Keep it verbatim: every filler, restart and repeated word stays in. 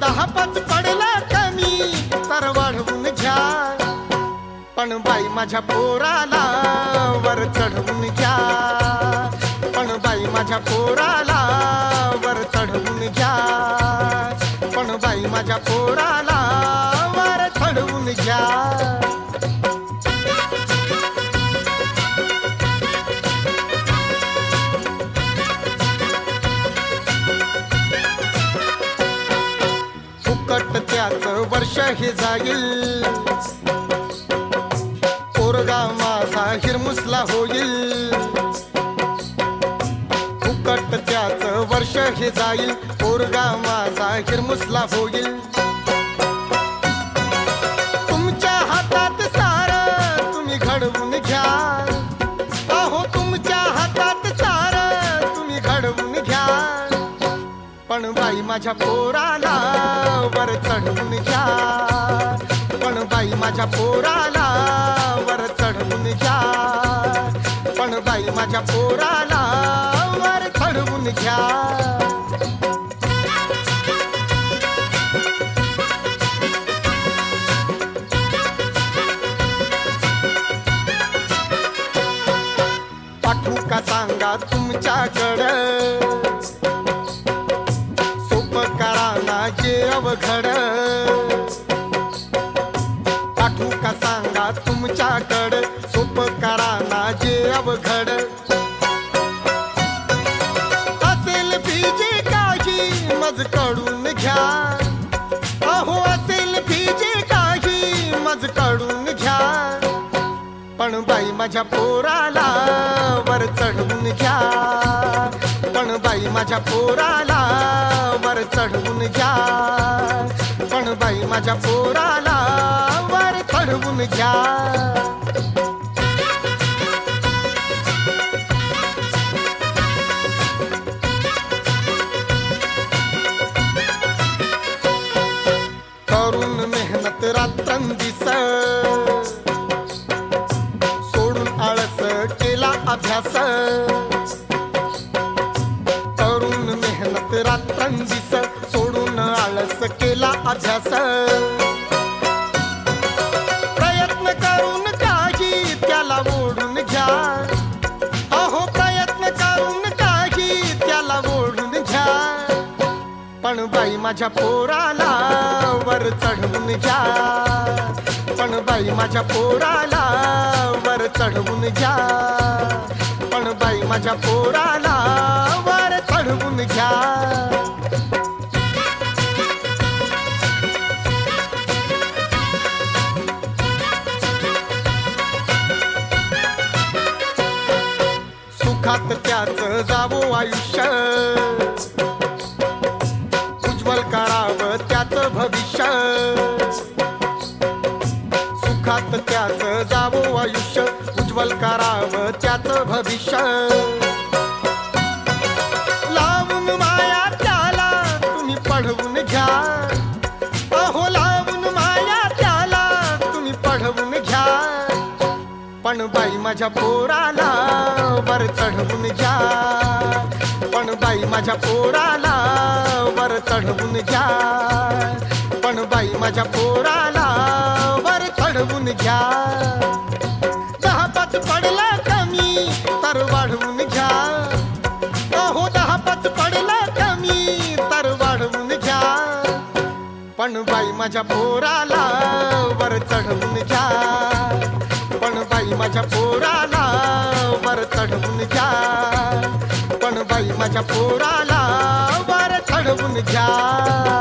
दहा पाच पडला कमी तर वाढवून घ्या, पण बाई माझ्या पोराला वर चढवून घ्या, पण बाई माझ्या पोराला वर चढवून घ्या, पण बाई माझ्या पोराला वर चढवून घ्या. फुकट त्याचं वर्ष हे जाईल, पोरगा माझा हिरमुसला होईल. फुकट त्याचं वर्ष हे जाईल, पोरगा माझा हिरमुसला होईल. तुमच्या हातात सारं तुम्ही घडवून घ्या, अहो तुमच्या हातात सारं तुम्ही घडवून घ्या, पण बाई माझ्या पोराला वर चढवून घ्या, पण बाई माझ्या पोराला वर चढवून घ्या, पण बाई माझ्या पोराला वर चढवून घ्या. पाठवू का सांगा तुमच्याकडं, सोपं करा ना जे अवघड. पाठवू का सांगा तुमच्याकडं, सोपं करा ना जे अवघड. असेल फीजे काही मज कडून घ्या, अहो असेल फीजे काही मज कडून घ्या, पण बाई माझ्या पोराला वर चढवून घ्या, पण बाई माझ्या पोराला वर चढवून घ्या, पण बाई माझ्या पोराला वर चढवून घ्या. करून मेहनत रात्रंदिवस, सोडून आळस केला अभ्यास. करून मेहनत रात्रंदिवस, सोडून आळस केला अभ्यास. प्रयत्न करून काही त्याला ओढून घ्या, अहो प्रयत्न करून काही त्याला ओढून घ्या, पण बाई माझ्या पोराला वर चढवून घ्या, पण बाई माझ्या पोराला वर चढवून घ्या, पण बाई माझ्या पोराला वर चढवून घ्या. सुखात त्याचं जावो आयुष्य, उज्ज्वल करावं त्याचं भविष्य. सुखात त्याचं जावो आयुष्य, उज्ज्वल करावं त्याचं भविष्य. लावून माया त्याला तुम्ही पढवून घ्या, अहो लावून माया त्याला तुम्ही पढवून घ्या, पण बाई माझ्या पोराला वर चढवून घ्या, पण बाई माझ्या पोराला वर चढवून घ्या, पण बाई माझ्या पोराला वर चढवून घ्या. दहा पाच पडला कमी तर वाढवून घ्या, अहो दहा पाच पडला कमी तर वाढवून घ्या, पण बाई माझ्या पोराला वर चढवून घ्या, पण बाई माझ्या पोराला वर चढवून घ्या, पण बाई माझ्या पोराला वर चढवून घ्या.